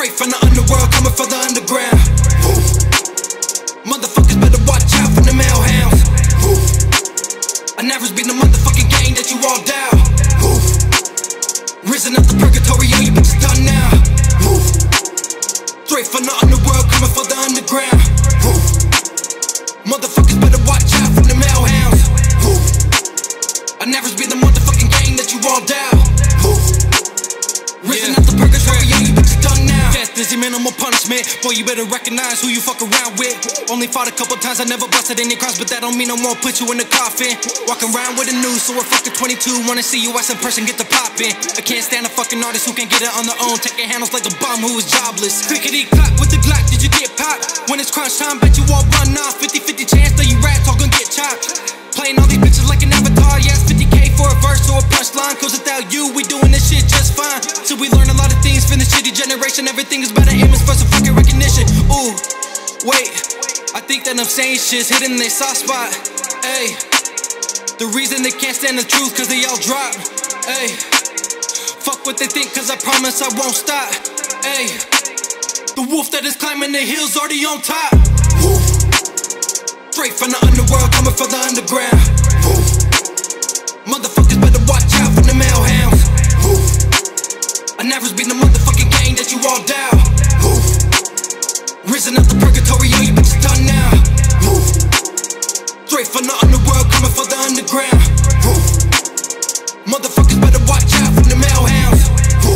Straight from the underworld, coming for the underground. Woo. Motherfuckers better watch out from the male hounds. Woo. I never been the motherfucking gang that you all down. Woo. Risen up the purgatory, yo, you bitches done now. Woo. Straight from the underworld, coming for the underground. Woo. Motherfuckers better watch out from the male hounds. Woo. I never been the motherfucking gang that you all down. Woo. Risen up the purgatory, yo, you bitches done now. Death is your minimal punishment. Boy, you better recognize who you fuck around with. Only fought a couple times, I never busted any crimes, but that don't mean no more put you in the coffin. Walking around with a noose, so we're fucking 22. Wanna see you as in person, get the poppin'. I can't stand a fucking artist who can't get it on their own. Taking handles like a bum who is jobless. Clickety clack with the Glock, did you get popped? When it's crunch time, bet you all run off. 50-50 chance that you rats all gonna get chopped. Playing all these bitches like an avatar, yes, 50K for a verse or a punchline. Cause without you, we doing this shit just fine. So we learn a lot of things from the shitty generation. Everything is about an image for some fucking recognition. Ooh, wait, I think that I'm saying shit's hidden in their soft spot. Ayy, the reason they can't stand the truth cause they all drop. Ayy, fuck what they think cause I promise I won't stop. Ayy, the wolf that is climbing the hills already on top. Woo. Straight from the underworld, coming for the underground. Woo. Motherfuckers better watch out from the male hounds. Woo. I never been the motherfucking gang that you all down. Woo. Risen up the purgatory, yo, you bitches done now. Woo. Straight from the underworld, coming for the underground. Woo. Motherfuckers better watch out from the male hounds. Woo.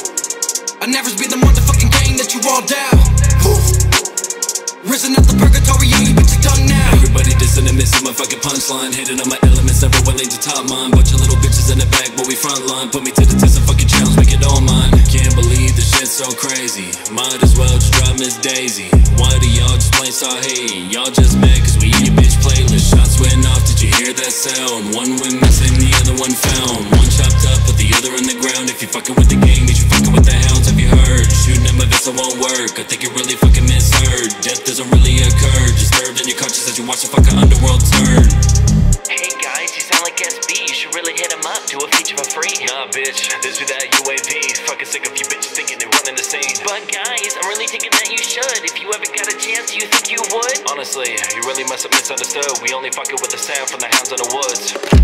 I never been the motherfucking gang that you all down. Woo. Risen up the purgatory, yo, you bitches done now. Everybody dissing and missing my fucking punchline. Hitting on my elements, never willing to top mine. Bunch of little bitches in the back, but we front line. Put me to the test and fucking challenge, make it all mine. Can't believe this shit's so crazy. Might as well just drop Miss Daisy. Why do y'all just plain start hating? Y'all just mad cause we in your bitch playlist. Shots went off, did you hear that sound? One went missing, the other one found. One chopped up, put the other in the ground. If you fucking with the gang, means you fucking with the hounds. Have you heard? Shooting at my vest, it won't work. I think you really fucking misheard. Death doesn't really occur. Disturbed in your conscience as you watch the fucking underworld turn. Hey guys, you sound like SB. You should really hit him up, do a feature for free. Nah, bitch, this be that UAV. Fucking sick of you bitches thinking they running the scene. But guys, I'm really thinking that you should. If you ever got a chance, do you think you would? Honestly, you really must have misunderstood. We only fucking with the sound from the hounds in the woods.